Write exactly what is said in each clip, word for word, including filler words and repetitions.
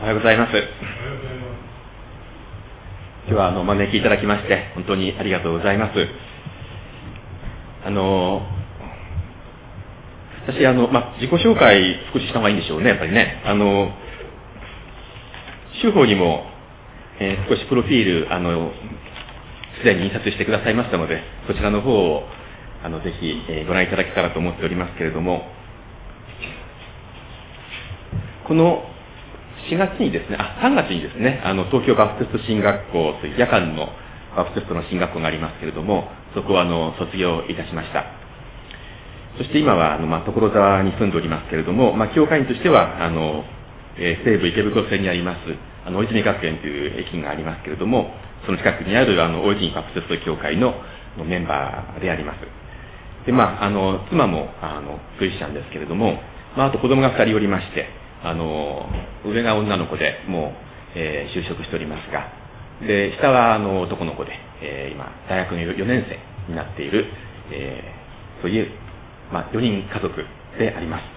はようございます。今日はあのお招きいただきまして本当にありがとうございます。あの私あの、ま、自己紹介少しした方がいいんでしょうね、やっぱりね。あの州法にも、えー、少しプロフィールあのすでに印刷してくださいましたので、そちらの方をあのぜひ、えー、ご覧いただけたらと思っておりますけれども、このしがつにですね、あ、さんがつにですね、あの東京バプテスト神学校という夜間のバプテストの神学校がありますけれども、そこはあの卒業いたしました。そして今はあの、まあ、所沢に住んでおりますけれども、まあ、教会員としてはあの、えー、西武池袋線にありますあの大泉学園という駅がありますけれども、その近くにあるあの大泉バプテスト教会のメンバーであります。で、まあ、あの妻もあのクリスチャンですけれども、まあ、あと子供がふたりおりまして、あの上が女の子でもう、えー、就職しておりますが、で下はあの男の子で、えー、今大学のよねん生になっている、えー、そういう、まあ、よにん家族であります。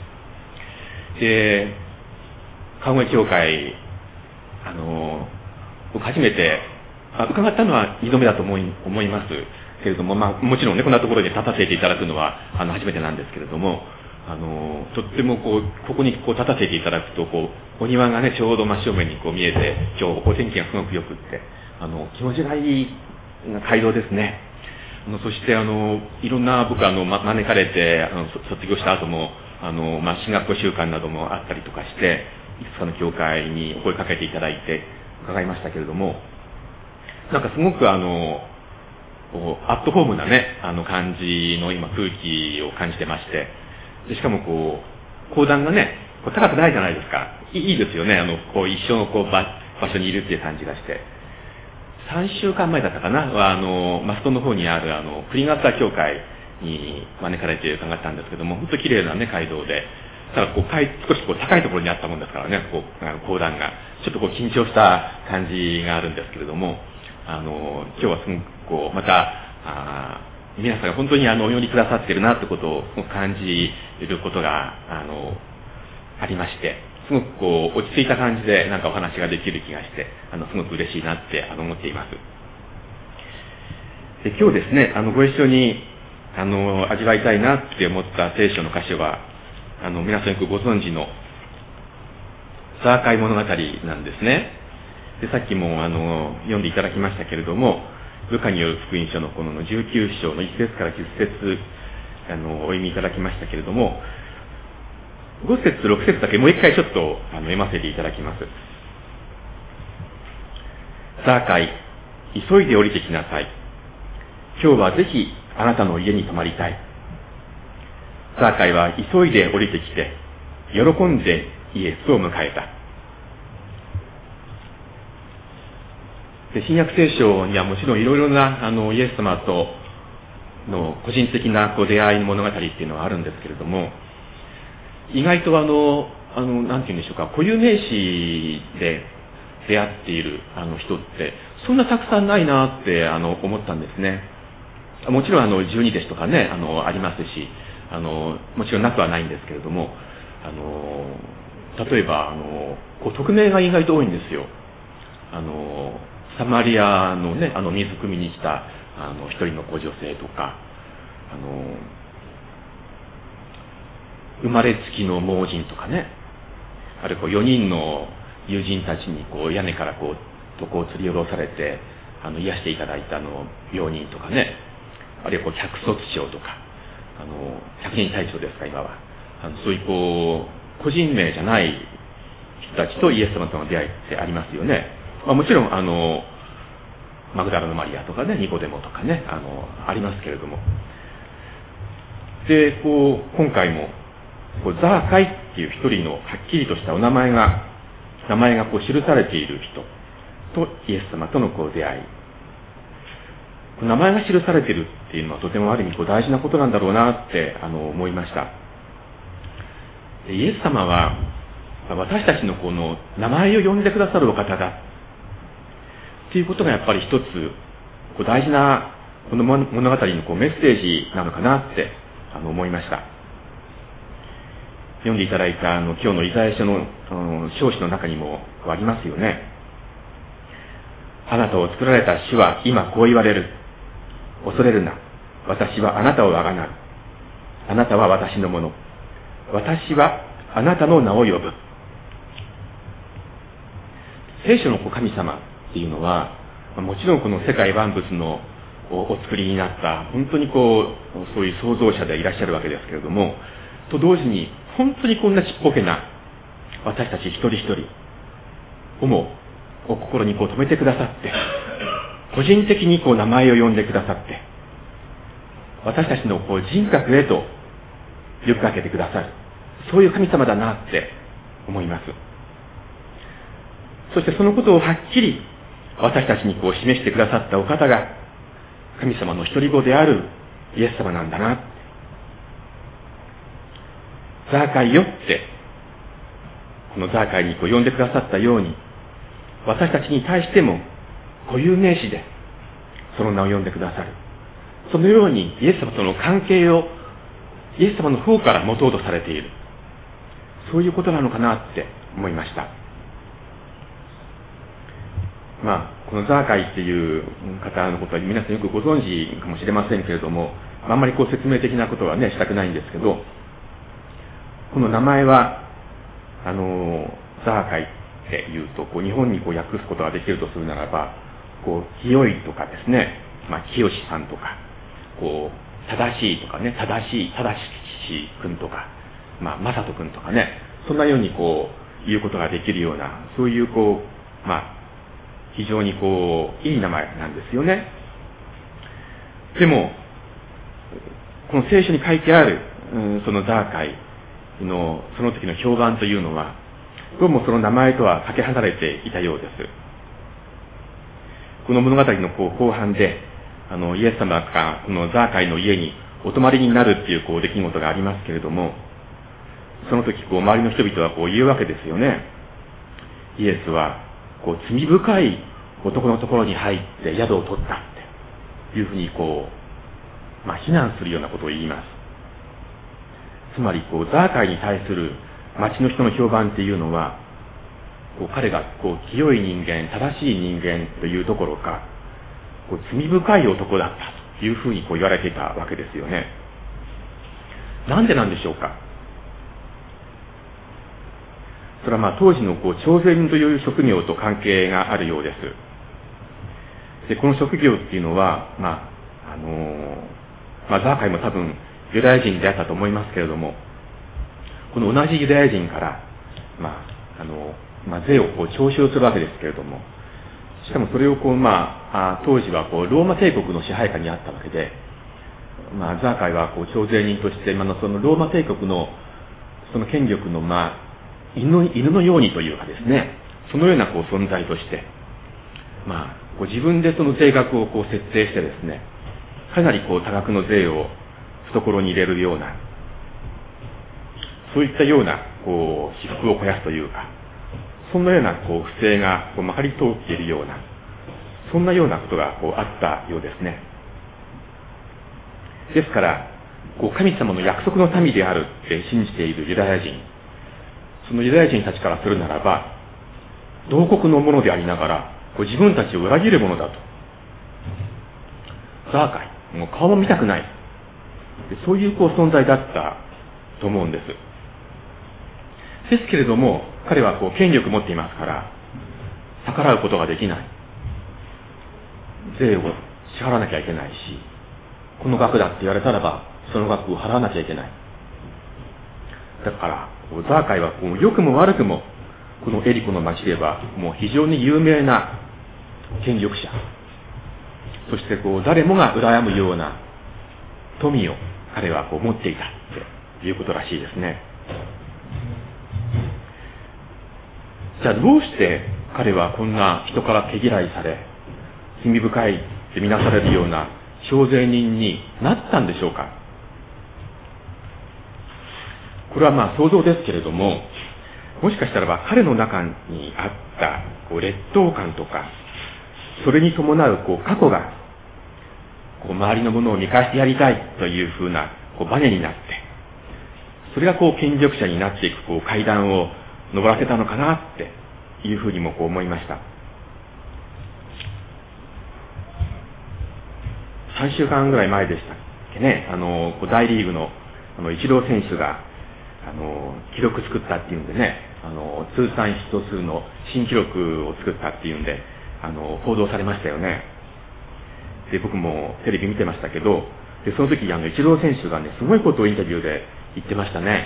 で川越教会、あの僕初めてあ伺ったのはにどめだと思い思いますけれども、まあ、もちろんねこんなところで立たせていただくのはあの初めてなんですけれども、あのとってもこうここにこう立たせていただくとこうお庭がねちょうど真正面にこう見えて、今日お天気がすごくよくって、あの気持ちがいい街道ですね。あのそしてあのいろんな僕あの、ま、招かれてあの卒業した後もあの、まあ、進学校週間などもあったりとかして、いくつかの教会にお声かけていただいて伺いましたけれども、なんかすごくあのアットホームなねあの感じの今空気を感じてまして、でしかもこう講談がねこう高くないじゃないですか。いいですよね。あのこう一緒のこう 場, 場所にいるっていう感じがして、さんしゅうかんまえだったかなはあのマストの方にあるあの栗ヶ丘教会に招かれて伺ったんですけども、本当綺麗なね街道で、ただこう少しこう高いところにあったもんですからね、こうあの講談がちょっとこう緊張した感じがあるんですけれども、あの今日はすごくこうまたあ皆さんが本当にあのお祈りくださっているなということを感じることがあのありまして、すごくこう落ち着いた感じでなんかお話ができる気がして、あのすごく嬉しいなってあの思っています。で今日ですね、あのご一緒にあの味わいたいなって思った聖書の箇所は、あの皆さんよくご存知のザーカイ物語なんですね。でさっきもあの読んでいただきましたけれども、ルカによる福音書のこのじゅうきゅう章のいち節からじゅっ節あのお読みいただきましたけれども、ご節ろく節だけもう一回ちょっとあの読ませていただきます。ザーカイ、急いで降りてきなさい。今日はぜひあなたの家に泊まりたい。ザーカイは急いで降りてきて喜んでイエスを迎えた。で新約聖書にはもちろんいろいろなあのイエス様との個人的なこう出会いの物語っていうのはあるんですけれども、意外とあのあのなんて言うんでしょうか、固有名詞で出会っているあの人ってそんなたくさんないなってあの思ったんですね。もちろんあの十二弟子とかねあのありますし、あのもちろんなくはないんですけれども、あの例えばあのこう匿名が意外と多いんですよ。あのサマリアのね、あの水汲みに来たあの一人の女性とか、あの生まれつきの盲人とかね、あるいはこうよにんの友人たちにこう屋根からこう床を吊り下ろされてあの癒していただいたあの病人とかね、あるいはこう百卒長とか、あの百人隊長ですか今は、あのそういうこう個人名じゃない人たちとイエス様との出会いってありますよね。まあ、もちろんあのマグダラのマリアとかね、ニコデモとかね、あのありますけれども、でこう今回もこうザーカイっていう一人のはっきりとしたお名前が名前がこう記されている人とイエス様とのこう出会い、名前が記されているっていうのはとてもある意味こう大事なことなんだろうなってあの思いました。でイエス様は私たちのこの名前を呼んでくださるお方だっていうことがやっぱり一つこう大事なこの物語のこうメッセージなのかなってあの思いました。 読んでいただいたあの今日のイザヤ書の章子の中にもありますよね。あなたを作られた主は今こう言われる。恐れるな。私はあなたをあがなう。あなたは私のもの。私はあなたの名を呼ぶ。聖書の神様っていうのは、もちろんこの世界万物のお作りになった本当にこうそういう創造者でいらっしゃるわけですけれども、と同時に本当にこんなちっぽけな私たち一人一人をもお心にこう止めてくださって、個人的にこう名前を呼んでくださって、私たちのこう人格へと呼びかけてくださる、そういう神様だなって思います。そしてそのことをはっきり私たちにこう示してくださったお方が神様の一人子であるイエス様なんだな。ザーカイよって、このザーカイにこう呼んでくださったように、私たちに対しても固有名詞でその名を呼んでくださる。そのようにイエス様との関係をイエス様の方から持とうとされている。そういうことなのかなって思いました。まあ、このザーカイっていう方のことは皆さんよくご存知かもしれませんけれども、あんまりこう説明的なことはね、したくないんですけど、この名前は、あの、ザーカイっていうと、こう日本にこう訳すことができるとするならば、こう、清いとかですね、まあ、清さんとか、こう、正しいとかね、正しい、正しくんとか、まあ、まさとくんとかね、そんなようにこう、言うことができるような、そういうこう、まあ、非常にこう、いい名前なんですよね。でも、この聖書に書いてある、うん、そのザーカイの、その時の評判というのは、どうもその名前とはかけ離れていたようです。この物語のこう後半で、あの、イエス様がこのザーカイの家にお泊まりになるっていうこう出来事がありますけれども、その時こう周りの人々はこう言うわけですよね。イエスは、こう罪深い男のところに入って宿を取ったっていうふうにこう、まあ非難するようなことを言います。つまりこうザーカイに対する町の人の評判っていうのは、こう彼がこう清い人間、正しい人間というどころか、こう罪深い男だったというふうにこう言われていたわけですよね。なんでなんでしょうか。それはまあ当時のこう徴税人という職業と関係があるようです。で、この職業っていうのは、まあ、あのー、まあザーカイも多分ユダヤ人であったと思いますけれども、この同じユダヤ人から、まあ、あの、まあ、税をこう徴収するわけですけれども、しかもそれをこう、まあ、あ当時はこう、ローマ帝国の支配下にあったわけで、まあ、ザーカイはこう、徴税人として、まあ、そのローマ帝国の、その権力の、まあ、犬、犬のようにというかですね、そのようなこう、存在として、まあ、こう自分でその税額をこう、設定してですね、かなりこう、多額の税を懐に入れるような、そういったような、こう、私腹を肥やすというか、そんなような、こう、不正が、こう、まかり通っているような、そんなようなことが、こう、あったようですね。ですから、こう、神様の約束の民であるって信じているユダヤ人、そのユダヤ人たちからするならば、同国のものでありながら、こう自分たちを裏切るものだと。ザーカイ、もう顔も見たくない。そういう、こう、存在だったと思うんです。ですけれども、彼はこう権力を持っていますから、逆らうことができない。税を支払わなきゃいけないし、この額だって言われたらば、その額を払わなきゃいけない。だから、ザーカイはこう良くも悪くも、このエリコの町では、もう非常に有名な権力者。そしてこう誰もが羨むような富を彼はこう持っていたということらしいですね。じゃあどうして彼はこんな人から毛嫌いされ、罪深いって見なされるような徴税人になったんでしょうか。これはまあ想像ですけれども、もしかしたらば彼の中にあったこう劣等感とか、それに伴うこう過去が、こう周りのものを見返してやりたいというふうなこうバネになって、 それがこう権力者になっていくこう階段を登らせたのかなっていうふうにもこう思いました。さんしゅうかんぐらい前でしたっけね、あの大リーグのあのイチロー選手があの記録作ったっていうんでね、あの通算ヒット数の新記録を作ったっていうんであの報道されましたよね。で僕もテレビ見てましたけど、でその時あのイチロー選手がねすごいことをインタビューで言ってましたね。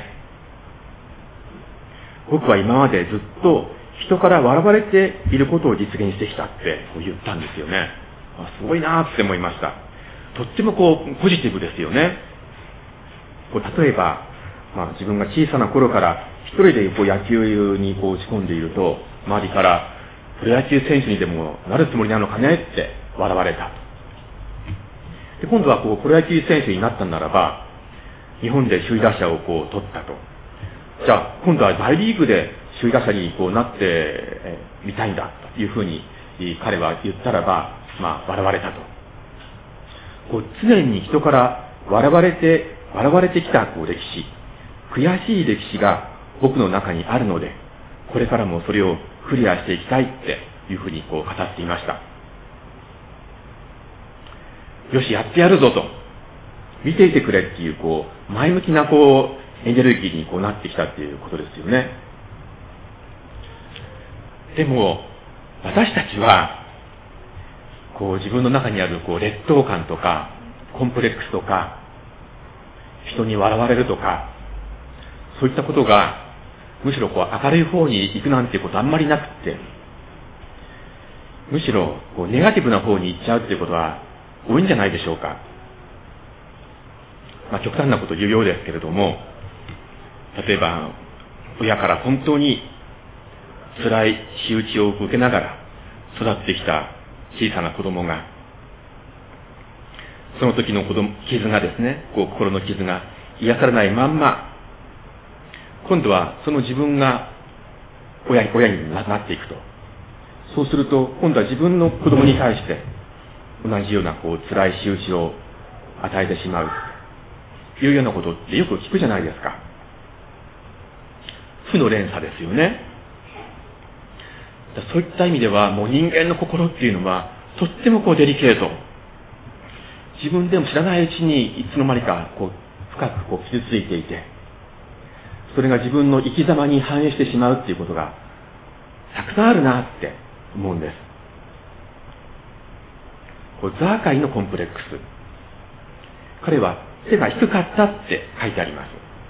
僕は今までずっと人から笑われていることを実現してきたって言ったんですよね。あ、すごいなって思いました。とってもこうポジティブですよね。こう例えば、まあ、自分が小さな頃から一人でこう野球にこう打ち込んでいると、周りからプロ野球選手にでもなるつもりなのかねって笑われた。で今度はこうプロ野球選手になったならば、日本で首位打者をこう取ったと。じゃあ今度は大リーグで首位打者にこうなってみたいんだというふうに彼は言ったらば、まあ笑われたと。こう常に人から笑われて笑われてきたこう歴史、悔しい歴史が僕の中にあるので、これからもそれをクリアしていきたいっていうふうにこう語っていました。よし、やってやるぞと、見ていてくれっていうこう前向きなこうエネルギーにこうなってきたっていうことですよね。でも私たちはこう自分の中にあるこう劣等感とかコンプレックスとか人に笑われるとか、そういったことがむしろこう明るい方に行くなんていうことあんまりなくって、むしろこうネガティブな方に行っちゃうっていうことは多いんじゃないでしょうか。まあ、極端なことを言うようですけれども、例えば親から本当に辛い仕打ちを受けながら育ってきた小さな子供が、その時の子供傷がですね、こう心の傷が癒されないまんま、今度はその自分が親、親になっていくと。そうすると今度は自分の子供に対して同じようなこう辛い仕打ちを与えてしまうというようなことってよく聞くじゃないですか。負の連鎖ですよね。そういった意味ではもう人間の心っていうのはとってもこうデリケート。自分でも知らないうちにいつの間にかこう深くこう傷ついていて、それが自分の生き様に反映してしまうっていうことがたくさんあるなって思うんです。こうザーカイのコンプレックス。彼は背が低かったって書いてあります。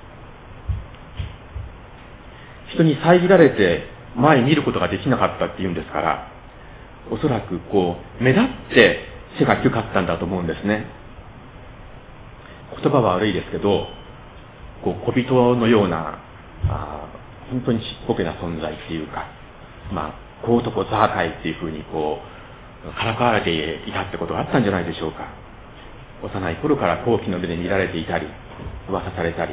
人に遮られて前に見ることができなかったっていうんですから、おそらくこう目立って背が低かったんだと思うんですね。言葉は悪いですけど、こう小人のようなあ本当にちっぽけな存在っていうか、まあ小男ザーカイっていうふうにこうからかわれていたってことがあったんじゃないでしょうか。幼い頃から好奇の目で見られていたり、噂されたり。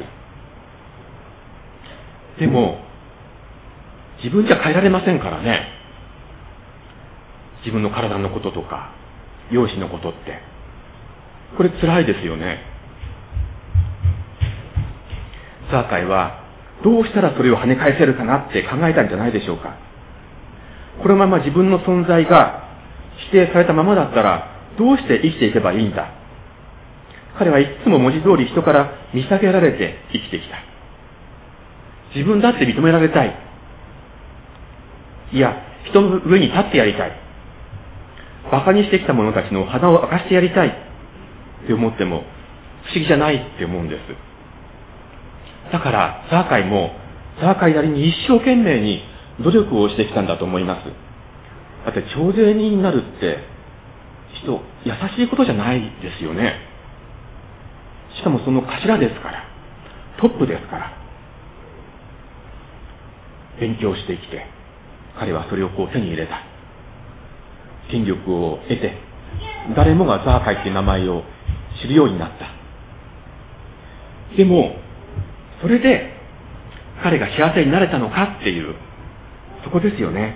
でも自分じゃ変えられませんからね。自分の体のこととか容姿のことってこれ辛いですよね。ザーカイはどうしたらそれを跳ね返せるかなって考えたんじゃないでしょうか。このまま自分の存在が否定されたままだったらどうして生きていけばいいんだ。彼はいつも文字通り人から見下げられて生きてきた。自分だって認められたい。いや、人の上に立ってやりたい。馬鹿にしてきた者たちの鼻を明かしてやりたいって思っても不思議じゃないって思うんです。だからザーカイもザーカイなりに一生懸命に努力をしてきたんだと思います。だって徴税人になるって人優しいことじゃないですよね。しかもその頭ですから、トップですから、勉強してきて彼はそれをこう手に入れた。権力を得て誰もがザーカイっていう名前を知るようになった。でもそれで彼が幸せになれたのかっていう、そこですよね。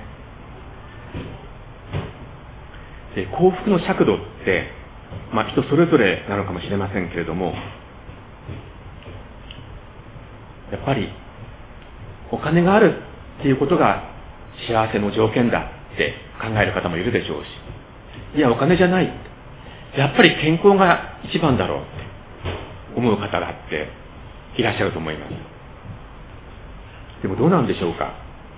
で、幸福の尺度って、まあ人それぞれなのかもしれませんけれども、 やっぱりお金があるっていうことが幸せの条件だって考える方もいるでしょうし、いやお金じゃない、やっぱり健康が一番だろうって思う方だっていらっしゃると思います。でもどうなんでしょうか。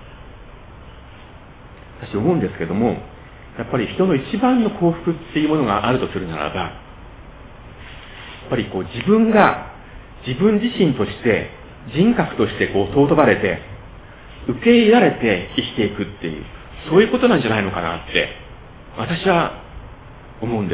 私思うんですけども、やっぱり人の一番の幸福っていうものがあるとするならば、やっぱりこう自分が自分自身として人格としてこう尊ばれて受け入れられて生きていくっていう、そういうことなんじゃないのかなって私は思うんです。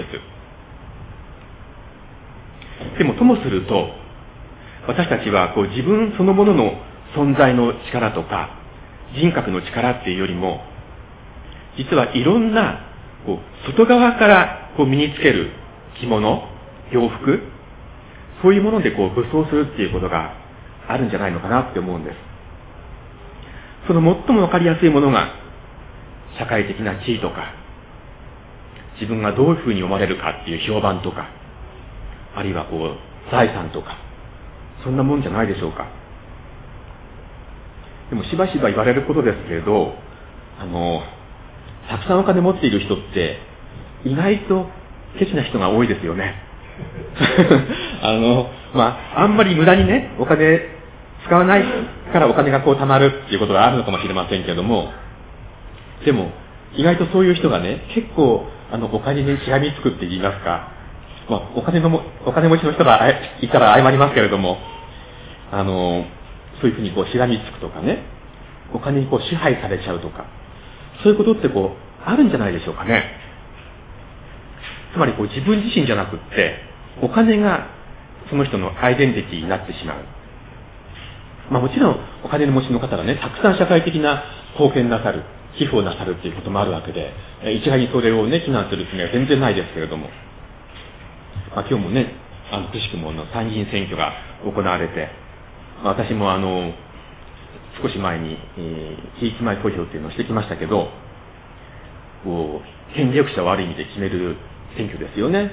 でもともすると私たちはこう自分そのものの存在の力とか人格の力っていうよりも、実はいろんなこう外側からこう身につける着物、洋服、そういうものでこう武装するっていうことがあるんじゃないのかなって思うんです。その最もわかりやすいものが社会的な地位とか、自分がどういうふうに思われるかっていう評判とか、あるいはこう財産とか、そんなもんじゃないでしょうか。でもしばしば言われることですけれど、あのたくさんお金持っている人って意外とケチな人が多いですよね。あのまああんまり無駄にねお金使わないからお金がこう貯まるっていうことがあるのかもしれませんけれども、でも意外とそういう人がね結構あのお金にしがみつくって言いますか、まあ、お金のもお金持ちの人がいたら謝りますけれども、あのそういうふうにこうしがみつくとかね、お金にこう支配されちゃうとか、そういうことってこうあるんじゃないでしょうかね。つまりこう自分自身じゃなくってお金がその人のアイデンティティになってしまう。まあもちろんお金の持ちの方がねたくさん社会的な貢献なさる、寄付をなさるっていうこともあるわけで、一概にそれをね非難するつもりは全然ないですけれども、まあ、今日もねあのくしくもの参議院選挙が行われて、まあ、私もあの少し前に、えー、期日前投票っていうのをしてきましたけど、こう権力者をある意味で決める選挙ですよね。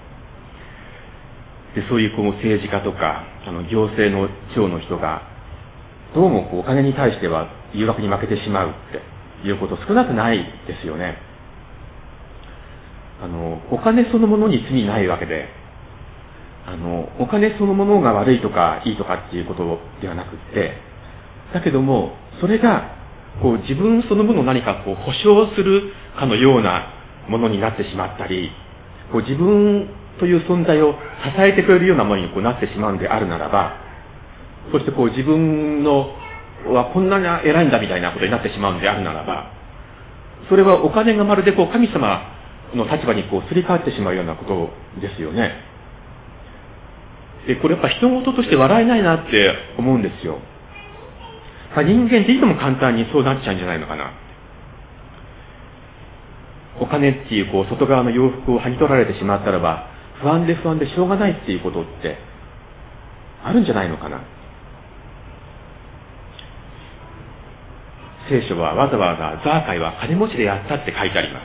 でそういうこう政治家とかあの行政の長の人がどうもこうお金に対しては誘惑に負けてしまうっていうこと少なくないですよね。あのお金そのものに罪ないわけで、あのお金そのものが悪いとかいいとかっていうことではなくって、だけどもそれがこう自分そのものを何かこう保証するかのようなものになってしまったり、こう自分という存在を支えてくれるようなものにこうなってしまうんであるならば、そしてこう自分のはこんなに偉いんだみたいなことになってしまうんであるならば、それはお金がまるでこう神様の立場にこうすり替わってしまうようなことですよね。でこれやっぱ人事として笑えないなって思うんですよ。人間っていつも簡単にそうなっちゃうんじゃないのかな。お金っていうこう外側の洋服を剥ぎ取られてしまったらば不安で不安でしょうがないっていうことってあるんじゃないのかな。聖書はわざわざザーカイは金持ちでやったって書いてあります。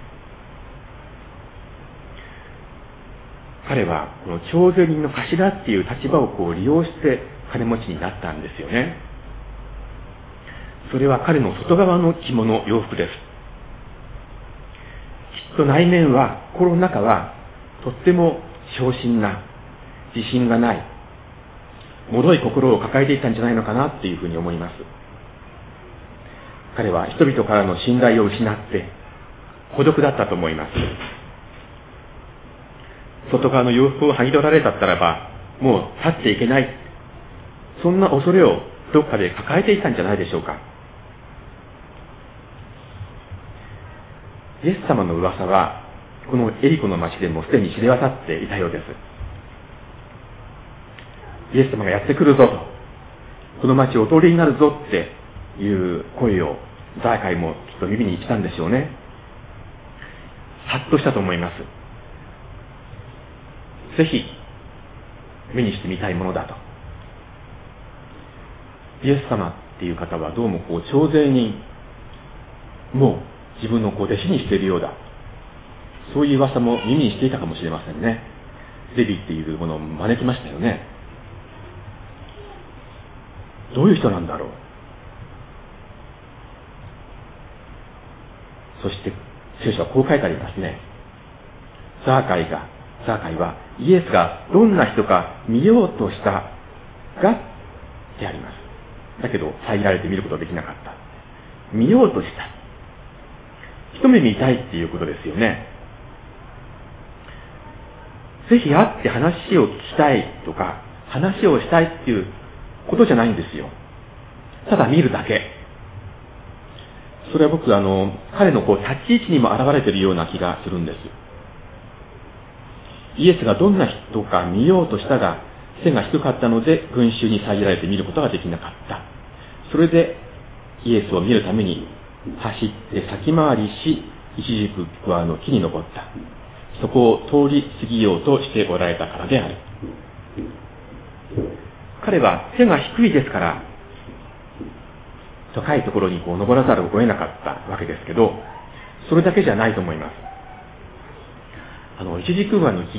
彼はこの徴税人の頭っていう立場をこう利用して金持ちになったんですよね。それは彼の外側の着物、洋服です。きっと内面は、心の中はとっても小心な、自信がない、脆い心を抱えていたんじゃないのかなっていうふうに思います。彼は人々からの信頼を失って孤独だったと思います。外側の洋服を剥ぎ取られたったらばもう立っていけない、そんな恐れをどっかで抱えていたんじゃないでしょうか。イエス様の噂はこのエリコの町でもすでに知れ渡っていたようです。イエス様がやってくるぞと、この町をお通りになるぞっていう声をザーカイもきっと耳に来たんでしょうね。はっとしたと思います。ぜひ目にしてみたいものだと。イエス様っていう方はどうもこう徴税人もう自分のこう弟子にしているようだ、そういう噂も耳にしていたかもしれませんね。レビっていうものを招きましたよね。 どういう人なんだろう。そして聖書はこう書いてありますね。ザーカイが、ザーカイはイエスがどんな人か見ようとしたが、であります。だけど、遮られて見ることができなかった。見ようとした。一目見たいっていうことですよね。ぜひ会って話を聞きたいとか、話をしたいっていうことじゃないんですよ。ただ見るだけ。それは僕、あの、彼のこう、立ち位置にも現れているような気がするんです。イエスがどんな人か見ようとしたが、背が低かったので、群衆に遮られて見ることができなかった。それで、イエスを見るために、走って先回りし、イチジク桑の木に登った。そこを通り過ぎようとしておられたからである。彼は背が低いですから、高いところにこう登らざるを得なかったわけですけど、それだけじゃないと思います。あの、イチジク桑の木って、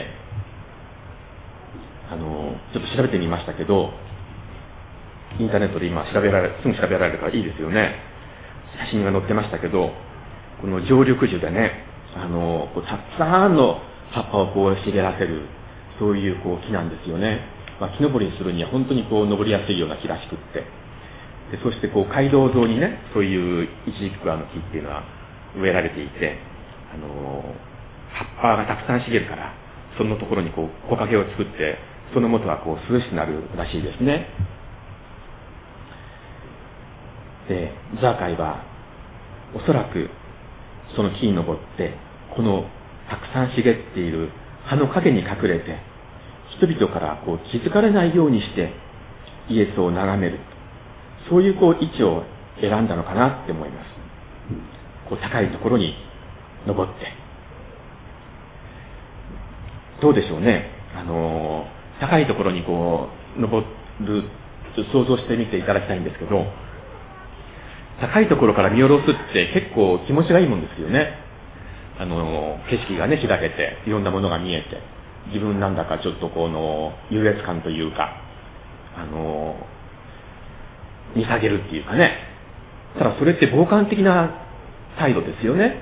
あの、ちょっと調べてみましたけど、インターネットで今調べられ、すぐ調べられるからいいですよね。写真が載ってましたけど、この常緑樹でね、あの、こうたくさんの葉っぱをこう茂らせる、そういうこう木なんですよね。まあ、木登りにするには本当にこう登りやすいような木らしくって。でそしてこう街道沿いにね、そういうイチジク桑の木っていうのは植えられていて、あの、葉っぱがたくさん茂るから、そのところにこう木陰を作って、その元はこう涼しくなるらしいですね。で、ザーカイは、おそらく、その木に登って、このたくさん茂っている葉の陰に隠れて、人々からこう気づかれないようにして、イエスを眺める。そういうこう位置を選んだのかなって思います。こう高いところに登って。どうでしょうね。あの、高いところにこう、登る、想像してみていただきたいんですけど、高いところから見下ろすって結構気持ちがいいもんですよね。あの、景色がね、開けて、いろんなものが見えて、自分なんだかちょっとこの、優越感というか、あの、見下げるっていうかね。ただそれって傍観的な態度ですよね。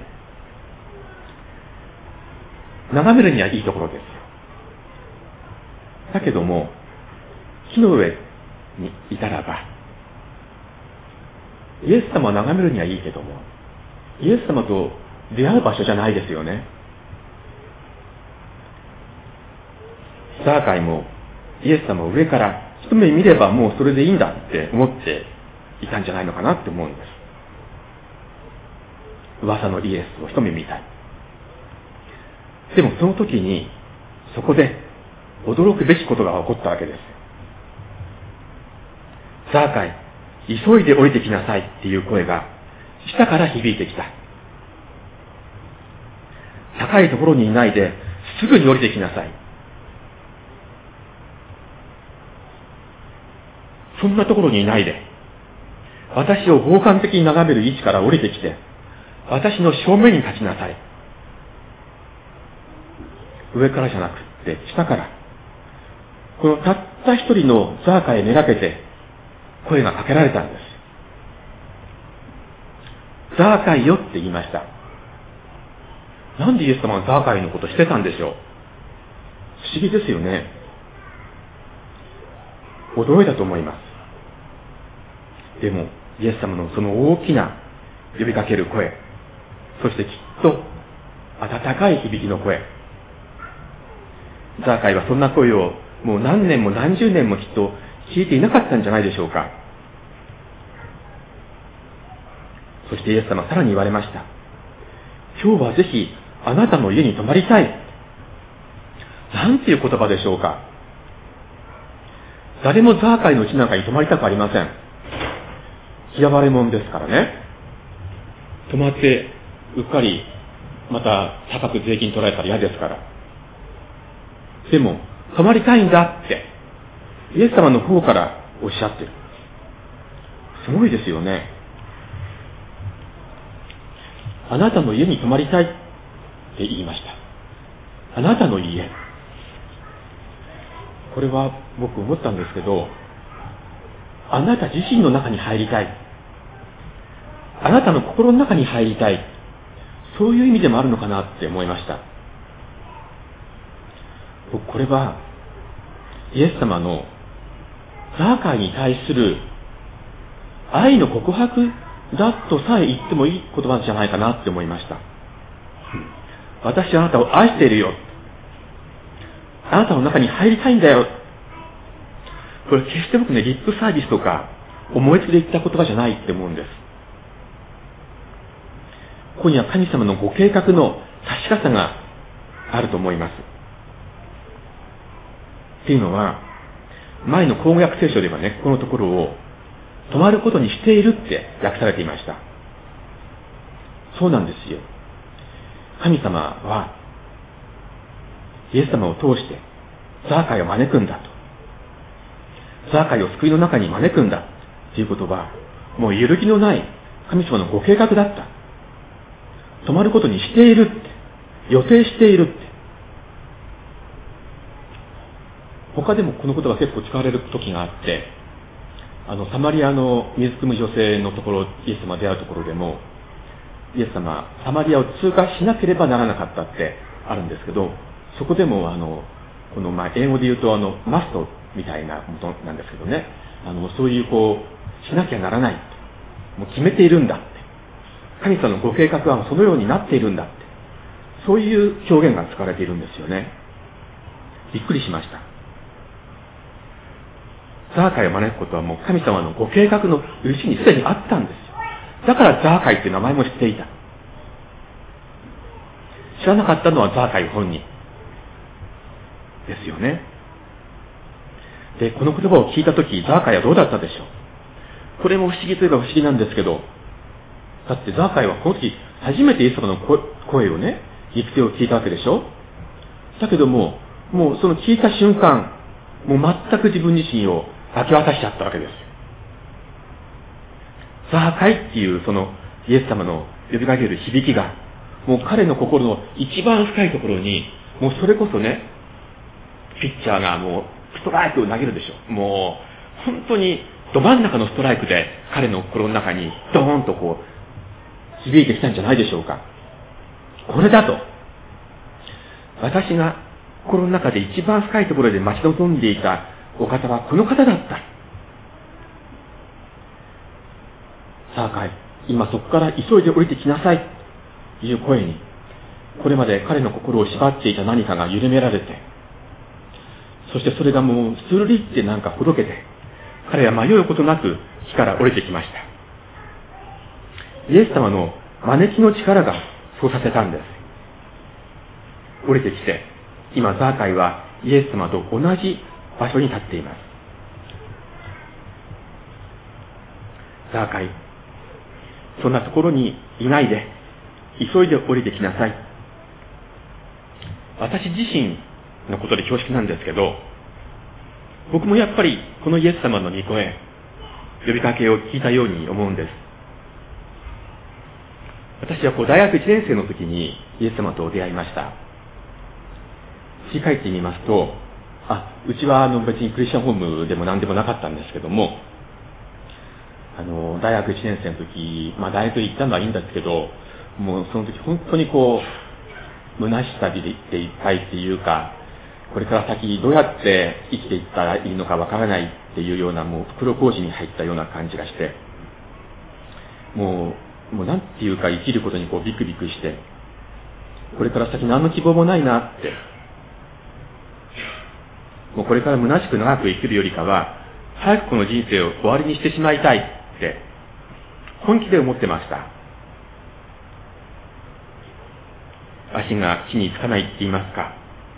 眺めるにはいいところですよ。だけども、木の上にいたらば、イエス様を眺めるにはいいけども、イエス様と出会う場所じゃないですよね。ザーカイもイエス様を上から一目見ればもうそれでいいんだって思っていたんじゃないのかなって思うんです。噂のイエスを一目見たい。でもその時にそこで驚くべきことが起こったわけです。ザーカイ、急いで降りてきなさいっていう声が下から響いてきた。高いところにいないですぐに降りてきなさい。そんなところにいないで、私を傍観的に眺める位置から降りてきて、私の正面に立ちなさい。上からじゃなくって下から、このたった一人のザーカイめがけて声がかけられたんです。ザーカイよって言いました。なんでイエス様はザーカイのことしてたんでしょう。不思議ですよね。驚いたと思います。でもイエス様のその大きな呼びかける声、そしてきっと温かい響きの声、ザーカイはそんな声をもう何年も何十年もきっと聞いていなかったんじゃないでしょうか。そしてイエス様はさらに言われました。今日はぜひあなたの家に泊まりたい。なんていう言葉でしょうか。誰もザーカイの家なんかに泊まりたくありません。嫌われ者ですからね。泊まってうっかりまた高く税金取られたら嫌ですから。でも泊まりたいんだってイエス様の方からおっしゃってる。すごいですよね。あなたの家に泊まりたいって言いました。あなたの家。これは僕思ったんですけど、 あなた自身の中に入りたい。あなたの心の中に入りたい。そういう意味でもあるのかなって思いました。僕これはイエス様のザーカイに対する愛の告白だとさえ言ってもいい言葉じゃないかなって思いました。私はあなたを愛しているよ。あなたの中に入りたいんだよ。これ決して僕ね、リップサービスとか思いつきで言った言葉じゃないって思うんです。ここには神様のご計画の確かさがあると思います。っていうのは、前の口語訳聖書ではね、このところを止まることにしているって訳されていました。そうなんですよ。神様はイエス様を通してザーカイを招くんだと。ザーカイを救いの中に招くんだということは、もう揺るぎのない神様のご計画だった。止まることにしているって、予定しているって。他でもこのことが結構使われる時があって、あのサマリアの水汲む女性のところ、イエス様出会うところでも、イエス様サマリアを通過しなければならなかったってあるんですけど、そこでもあのこのまあ英語で言うとあのマストみたいなことなんですけどね、あのそういうこうしなきゃならない、もう決めているんだって、神様のご計画はそのようになっているんだって、そういう表現が使われているんですよね。びっくりしました。ザーカイを招くことはもう神様のご計画の許しにすでにあったんですよ。だからザーカイという名前も知っていた。知らなかったのはザーカイ本人ですよね。で、この言葉を聞いたとき、ザーカイはどうだったでしょう。これも不思議といえば不思議なんですけど、だってザーカイはこの時初めてイエス様の声をね、行く手を聞いたわけでしょ。だけども、もうその聞いた瞬間、もう全く自分自身を明け渡しちゃったわけです。ザーカイっていうそのイエス様の呼びかける響きが、もう彼の心の一番深いところに、もうそれこそね、ピッチャーがもうストライクを投げるでしょ。もう本当にど真ん中のストライクで彼の心の中にドーンとこう響いてきたんじゃないでしょうか。これだと、私が心の中で一番深いところで待ち望んでいたお方はこの方だった。さあかい、今そこから急いで降りてきなさいという声に、これまで彼の心を縛っていた何かが緩められて、そしてそれがもうスルリってなんかほどけて、彼は迷うことなく木から降りてきました。イエス様の招きの力がそうさせたんです。降りてきて、今ザーカイはイエス様と同じ場所に立っています。ザーカイ、そんなところにいないで、急いで降りてきなさい。私自身のことで恐縮なんですけど、僕もやっぱりこのイエス様の御声、呼びかけを聞いたように思うんです。私はこう大学いちねん生の時にイエス様と出会いました。振り返ってみますと、あ、うちはあの別にクリスチャンホームでも何でもなかったんですけども、あの大学いちねん生の時、まあ大学行ったのはいいんですけど、もうその時本当にこう虚しさでいっぱいっていうか、これから先どうやって生きていったらいいのかわからないっていうような、もう袋小路に入ったような感じがして、もうもうなんていうか生きることにこうビクビクして、これから先何の希望もないなって、もうこれから虚しく長く生きるよりかは早くこの人生を終わりにしてしまいたいって本気で思ってました。足が地につかないって言いますか、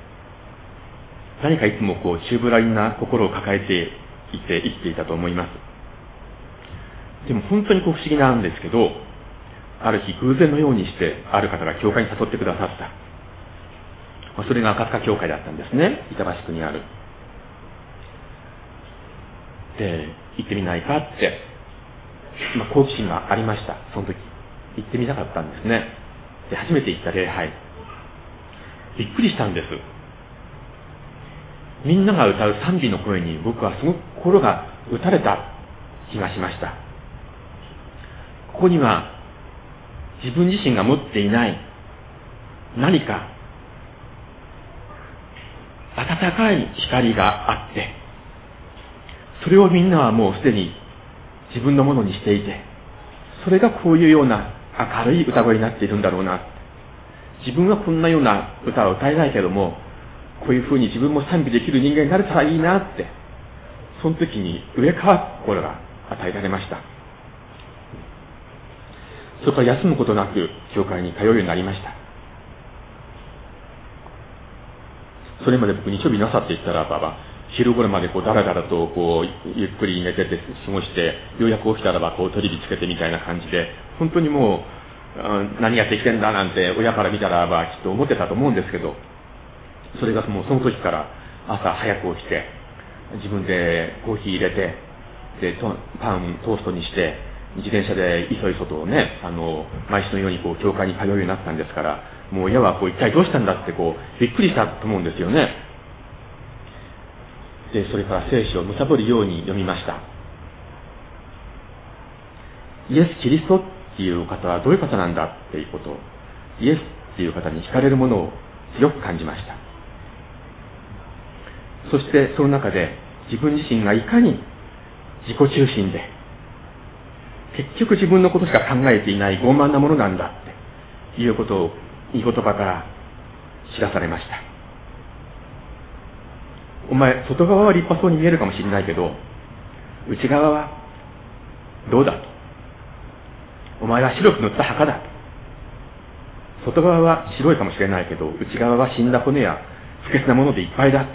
何かいつもこう宙ぶらりんな心を抱えていて生きていたと思います。でも本当にこう不思議なんですけど、ある日偶然のようにしてある方が教会に誘ってくださった。まあ、それが赤塚教会だったんですね、板橋区にある。で、行ってみないかって、まあ、好奇心がありました。その時行ってみたかったんですね。で、初めて行った礼拝、びっくりしたんです。みんなが歌う賛美の声に僕はすごく心が打たれた。 気がしました。ここには自分自身が持っていない何か温かい光があって、それをみんなはもうすでに自分のものにしていて、それがこういうような明るい歌声になっているんだろうな。自分はこんなような歌は歌えないけども、こういうふうに自分も賛美できる人間になれたらいいなって、その時に上から心が与えられました。それから休むことなく教会に通うようになりました。それまで僕日曜日なさっていったらば、昼頃までこうダラダラとこうゆっくり寝てて過ごして、ようやく起きたらばこうテレビつけてみたいな感じで、本当にもう何やってきてんだなんて親から見たらばきっと思ってたと思うんですけど、それがもうその時から朝早く起きて、自分でコーヒー入れて、でパントーストにして、自転車でいそいそとね、あの毎週のようにこう教会に通うようになったんですから、もう親はこう一体どうしたんだってこうびっくりしたと思うんですよね。でそれから聖書を貪るように読みました。イエス・キリストっていう方はどういう方なんだっていうことを、イエスっていう方に惹かれるものを強く感じました。そしてその中で自分自身がいかに自己中心で、結局自分のことしか考えていない傲慢なものなんだっていうことを御言葉から知らされました。お前外側は立派そうに見えるかもしれないけど、内側はどうだと。お前は白く塗った墓だと。外側は白いかもしれないけど、内側は死んだ骨や不潔なものでいっぱいだ。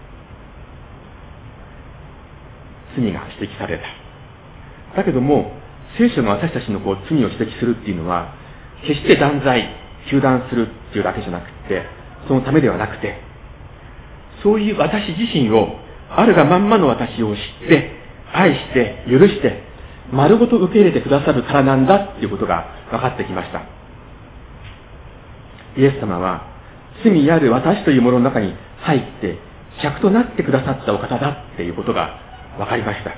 罪が指摘された。だけども聖書が私たちのこう罪を指摘するっていうのは、決して断罪、糾弾するっていうだけじゃなくて、そのためではなくて、そういう私自身をあるがまんまの私を知って、愛して、許して、丸ごと受け入れてくださるからなんだっていうことが分かってきました。イエス様は罪ある私というものの中に入って客となってくださったお方だっていうことが分かりました。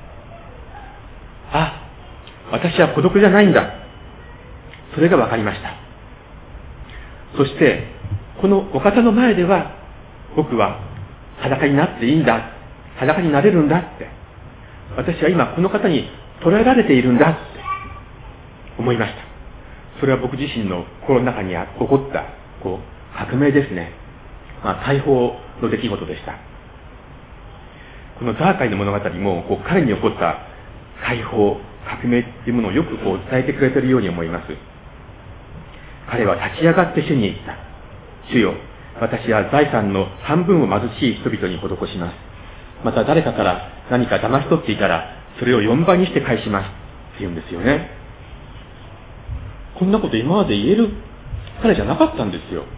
あ、私は孤独じゃないんだ。それが分かりました。そしてこのお方の前では僕は裸になっていいんだ、裸になれるんだって、私は今この方に捉えられているんだって思いました。それは僕自身の心の中に起こったこう革命ですね。まあ、解放の出来事でした。このザーカイの物語もこう彼に起こった解放、革命っていうものをよくこう伝えてくれているように思います。彼は立ち上がって主に言った。主よ、私は財産の半分を貧しい人々に施します。また誰かから何か騙し取っていたら、それをよんばいにして返しますって言うんですよね。こんなこと今まで言える彼じゃなかったんですよ。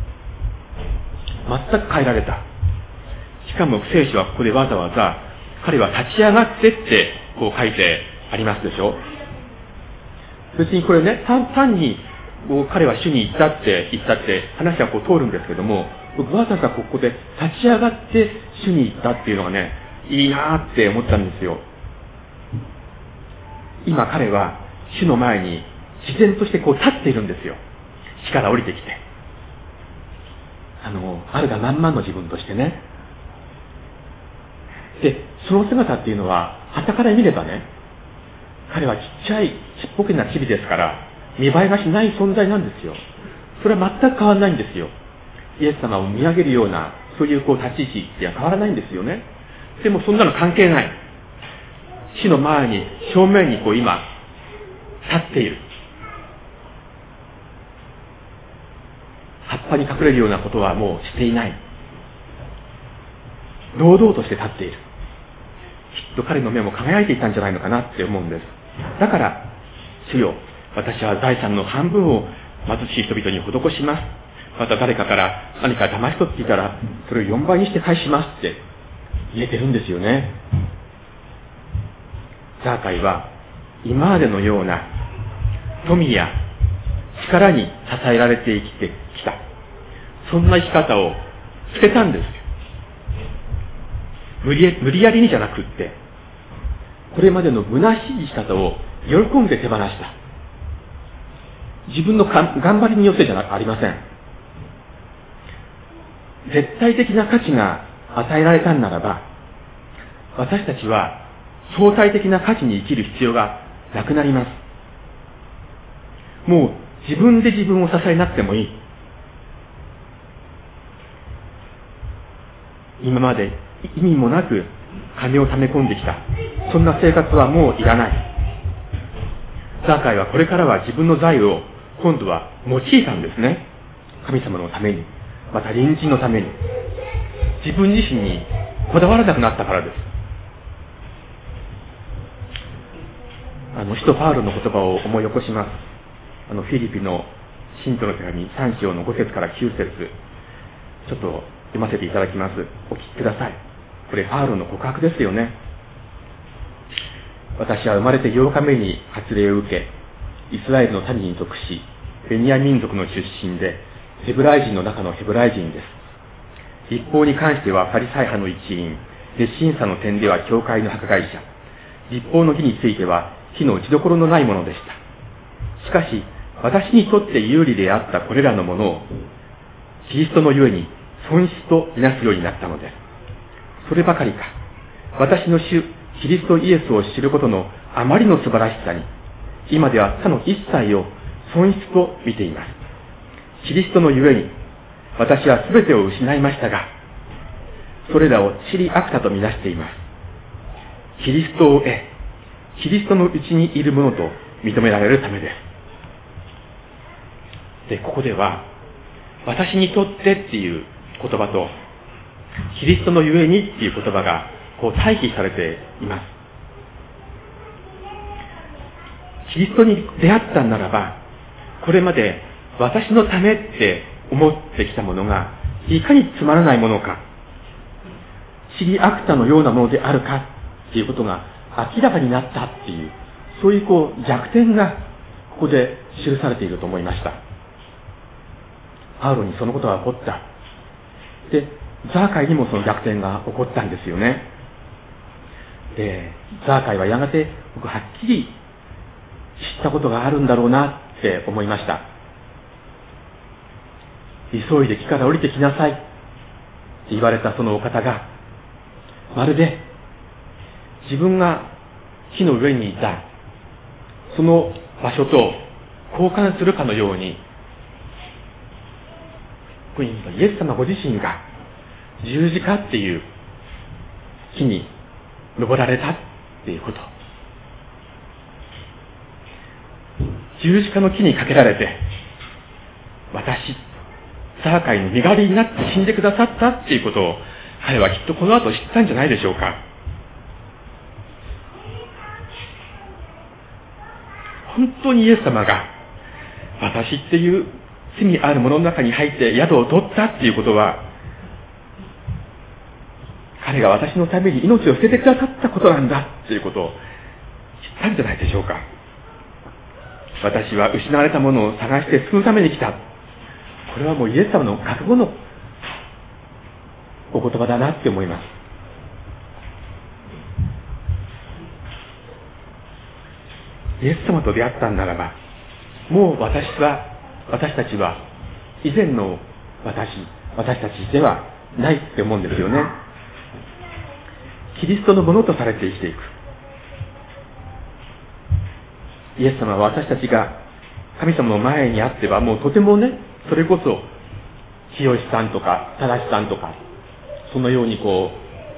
全く変えられた。しかも聖書はここでわざわざ彼は立ち上がってってこう書いてありますでしょ。別にこれね、単単にこう彼は主に言ったって言ったって話はこう通るんですけども、僕わざわざここで立ち上がって主に言ったっていうのがね、いいなーって思ったんですよ。今彼は主の前に自然としてこう立っているんですよ。死から降りてきて、あのあるがまんまの自分としてね。でその姿っていうのは傍から見ればね、彼はちっちゃいちっぽけなチビですから見栄えがしない存在なんですよ。それは全く変わらないんですよ。イエス様を見上げるようなそういうこう立ち位置っていうのは変わらないんですよね。でもそんなの関係ない。死の前に正面にこう今立っている。葉っぱに隠れるようなことはもうしていない。堂々として立っている。きっと彼の目も輝いていたんじゃないのかなって思うんです。だから主よ、私は財産の半分を貧しい人々に施します。また誰かから何か騙し取っていたらそれをよんばいにして返しますって言えてるんですよね。ザーカイは今までのような富や力に支えられて生きてきた、そんな生き方を捨てたんですよ。無理、無理やりにじゃなくって、 これまでの虚しい生き方を喜んで手放した。自分の頑張りによってじゃありません。絶対的な価値が与えられたんならば、私たちは相対的な価値に生きる必要がなくなります。もう自分で自分を支えなくてもいい。今まで意味もなく金を貯め込んできた。そんな生活はもういらない。ザーカイはこれからは自分の財を今度は用いたんですね。神様のために、また隣人のために。自分自身にこだわらなくなったからです。あの使徒パウロの言葉を思い起こします。あのフィリピの信徒の手紙さん章のご節からきゅう節、ちょっと読ませていただきます。お聞きください。これパウロの告白ですよね。私は生まれてようかめに割礼を受け、イスラエルの民に属し、ベニヤ民族の出身で、ヘブライ人の中のヘブライ人です。立法に関してはファリサイ派の一員で、審査の点では教会の迫害者、立法の義については火の打ちどころのないものでした。しかし、私にとって有利であったこれらのものを、キリストのゆえに損失とみなすようになったのです。そればかりか、私の主、キリストイエスを知ることのあまりの素晴らしさに、今では他の一切を損失と見ています。キリストのゆえに、私は全てを失いましたが、それらを知り悪たとみなしています。キリストを得、キリストのうちにいるものと認められるためです。で、ここでは、私にとってっていう言葉と、キリストのゆえにっていう言葉が、こう対比されています。キリストに出会ったならば、これまで私のためって思ってきたものが、いかにつまらないものか、知り悪たのようなものであるかっていうことが明らかになったっていう、そういうこう弱点がここで記されていると思いました。パウロにそのことが起こった。で、ザーカイにもその逆転が起こったんですよね。で、ザーカイはやがて僕はっきり知ったことがあるんだろうなって思いました。急いで木から降りてきなさいって言われたそのお方が、まるで自分が木の上にいたその場所と交換するかのように、ここにイエス様ご自身が十字架っていう木に登られたっていうこと。十字架の木にかけられて、私、ザーカイの身代わりになって死んでくださったっていうことを、彼はきっとこの後知ったんじゃないでしょうか。本当にイエス様が、私っていう罪あるものの中に入って宿を取ったっていうことは、彼が私のために命を捨ててくださったことなんだっていうことを知ったんじゃないでしょうか。私は失われたものを探して救うために来た。これはもうイエス様の覚悟のお言葉だなって思います。イエス様と出会ったんならば、もう私は、私たちは以前の私、私たちではないって思うんですよね。キリストのものとされて生きていく。イエス様は私たちが神様の前にあってはもうとてもね、それこそ清さんとか正しさんとか、そのようにこ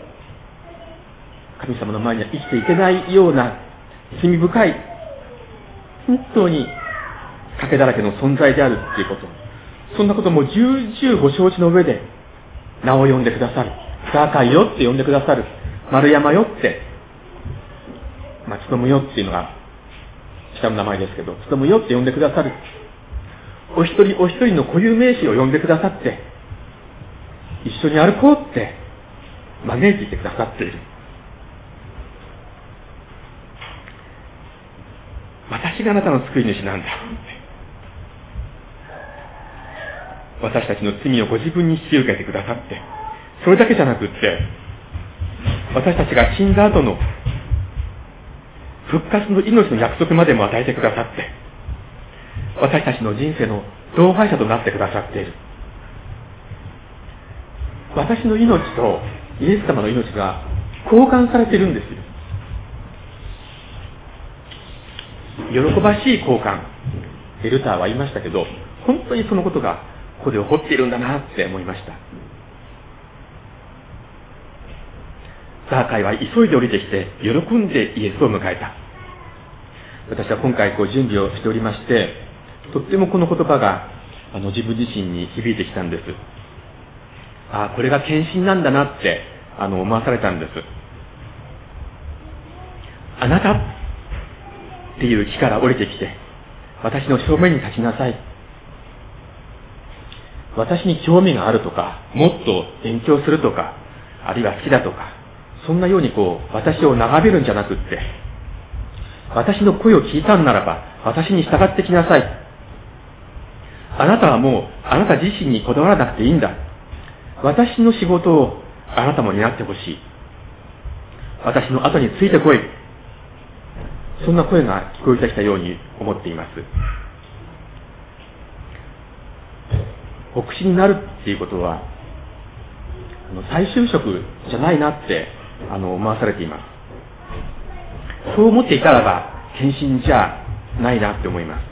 う神様の前には生きていけないような罪深い、本当に賭けだらけの存在であるっていうこと、そんなことも重々ご承知の上で名を呼んでくださる。ザーカイよって呼んでくださる。丸山よって、まあ、つとむよっていうのが下の名前ですけど、つとむよって呼んでくださる。お一人お一人の固有名詞を呼んでくださって、一緒に歩こうって招いていてくださっている。私があなたの救い主なんだ。私たちの罪をご自分に引き受けてくださって、それだけじゃなくって、私たちが死んだ後の復活の命の約束までも与えてくださって、私たちの人生の同伴者となってくださっている。私の命とイエス様の命が交換されているんですよ。喜ばしい交換、エルターは言いましたけど、本当にそのことがここで起こっているんだなって思いました。ザーカイは急いで降りてきて喜んでイエスを迎えた。私は今回こう準備をしておりまして、とってもこの言葉があの自分自身に響いてきたんです。ああ、これが献身なんだなってあの思わされたんです。あなたっていう木から降りてきて、私の正面に立ちなさい。私に興味があるとか、もっと勉強するとか、あるいは好きだとか、そんなようにこう私を眺めるんじゃなくって、私の声を聞いたんならば私に従ってきなさい。あなたはもうあなた自身にこだわらなくていいんだ。私の仕事をあなたも担ってほしい。私の後についてこい。そんな声が聞こえてきたように思っています。牧師になるっていうことはあの再就職じゃないなってあの思わされています。そう思っていたらば献身じゃないなって思います。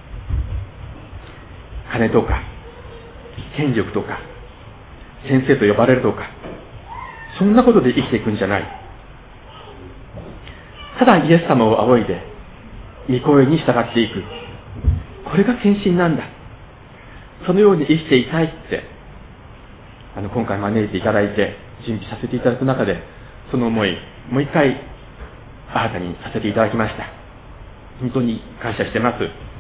金とか権力とか先生と呼ばれるとか、そんなことで生きていくんじゃない。ただイエス様を仰いで御声に従っていく、これが献身なんだ。そのように生きていたいってあの今回招いていただいて準備させていただく中で、その思いもう一回新たにさせていただきました。本当に感謝してます。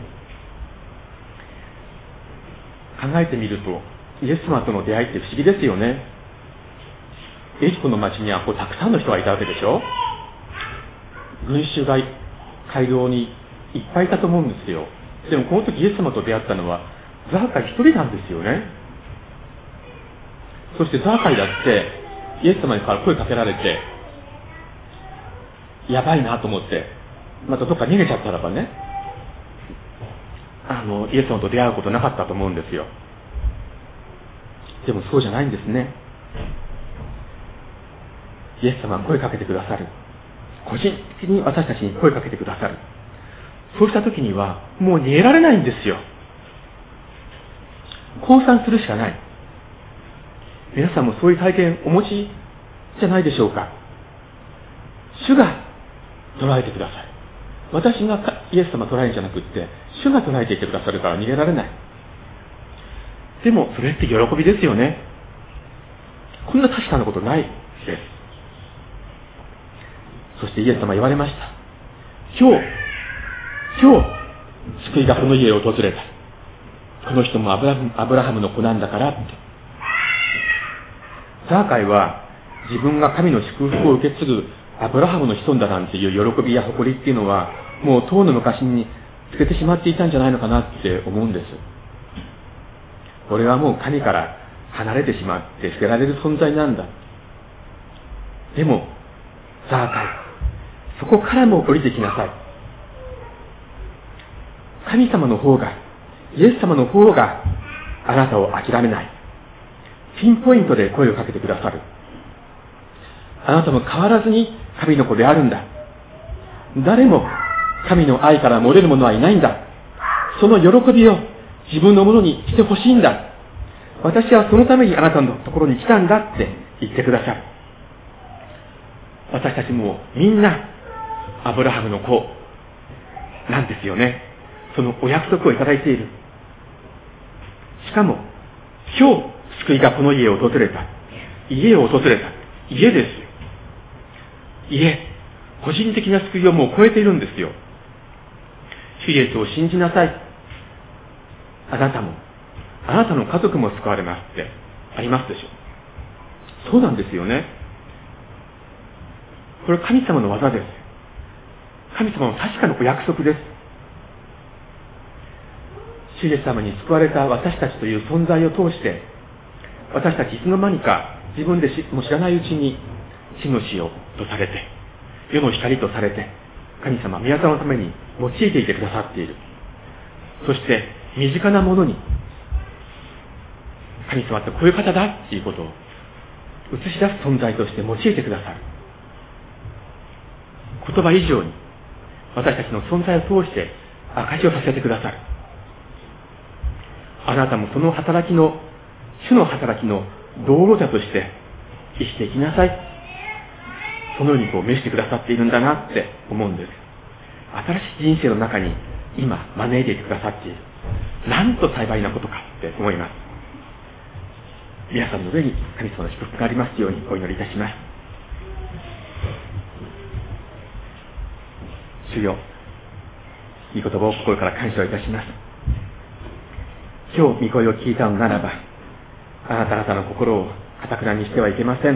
考えてみるとイエス様との出会いって不思議ですよね。エリコの町にはこうたくさんの人がいたわけでしょ。群衆が街道にいっぱいいたと思うんですよ。でもこの時イエス様と出会ったのはザーカイ一人なんですよね。そしてザーカイだってイエス様から声かけられて、やばいなと思ってまたどっか逃げちゃったらばね、あのイエス様と出会うことなかったと思うんですよ。でもそうじゃないんですね。イエス様は声かけてくださる。個人的に私たちに声かけてくださる。そうした時にはもう逃げられないんですよ。降参するしかない。皆さんもそういう体験お持ちじゃないでしょうか。主が捉えてください。私がイエス様捉えるんじゃなくって、主が捉えていてくださるから逃げられない。でもそれって喜びですよね。こんな確かなことないです。そしてイエス様は言われました。今日今日救いがこの家を訪れた。この人もアブラアブラハムの子なんだからって。ザーカイは自分が神の祝福を受け継ぐアブラハムの子孫だなんていう喜びや誇りっていうのはもう遠の昔につけてしまっていたんじゃないのかなって思うんです。俺はもう神から離れてしまって捨てられる存在なんだ。でもザーカイ、そこからも降りてきなさい。神様の方が、イエス様の方があなたを諦めない。ピンポイントで声をかけてくださる。あなたも変わらずに神の子であるんだ。誰も神の愛から漏れる者はいないんだ。その喜びを自分のものにしてほしいんだ。私はそのためにあなたのところに来たんだって言ってくださる。私たちもみんなアブラハムの子なんですよね。そのお約束をいただいている。しかも今日救いがこの家を訪れた。家を訪れた。家ですよ。家。個人的な救いをもう超えているんですよ。主イエスを信じなさい。あなたも、あなたの家族も救われますってありますでしょう。そうなんですよね。これは神様の技です。神様の確かなお約束です。主イエス様に救われた私たちという存在を通して、私たちいつの間にか自分でも知らないうちに死の塩とされて、世の光とされて、 神様、宮沢のために用いていてくださっている。そして身近なものに神様ってこういう方だっていうことを映し出す存在として用いてくださる。言葉以上に私たちの存在を通して証しをさせてくださる。あなたもその働きの主の働きの道路者として生きていきなさい。そのようにこう召してくださっているんだなって思うんです。新しい人生の中に今招いていてくださっている。なんと幸いなことかって思います。皆さんの上に神様の祝福がありますようにお祈りいたします。主よ、御言葉を心から感謝いたします。今日御声を聞いたのならば、あなた方の心を堅くなにしてはいけません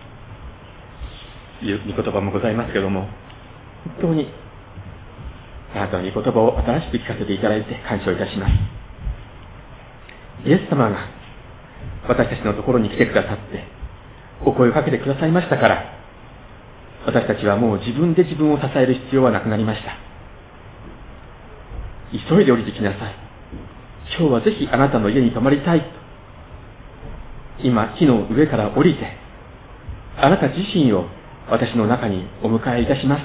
という御言葉もございますけれども、本当にあなたの御言葉を新しく聞かせていただいて感謝いたします。イエス様が私たちのところに来てくださってお声をかけてくださいましたから、私たちはもう自分で自分を支える必要はなくなりました。急いで降りてきなさい。今日はぜひあなたの家に泊まりたいと、今木の上から降りてあなた自身を私の中にお迎えいたします。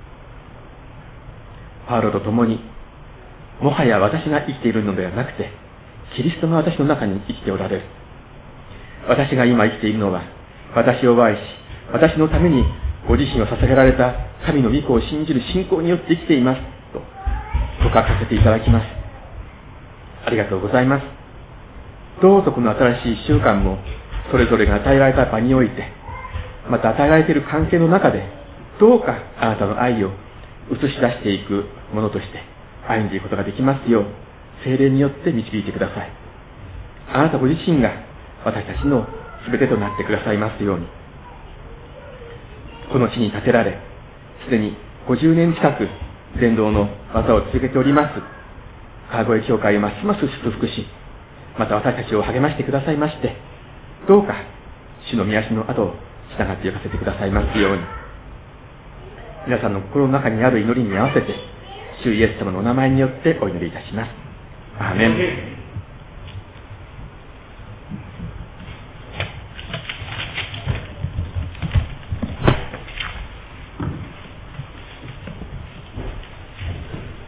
パウロと共に、もはや私が生きているのではなくてキリストが私の中に生きておられる。私が今生きているのは私を愛し私のためにご自身を捧げられた神の御子を信じる信仰によって生きていますと告白させていただきます。ありがとうございます。どうぞこの新しい一週間もそれぞれが与えられた場において、また与えられている関係の中で、どうかあなたの愛を映し出していくものとして歩んでいくことができますよう、聖霊によって導いてください。あなたご自身が私たちの全てとなってくださいますように。この地に立てられ、すでにごじゅうねん近く伝道の技を続けております川越教会をますます祝福し、また私たちを励ましてくださいまして、どうか主の御足の後を従って行かせてくださいますように。皆さんの心の中にある祈りに合わせて主イエス様のお名前によってお祈りいたします。アーメン。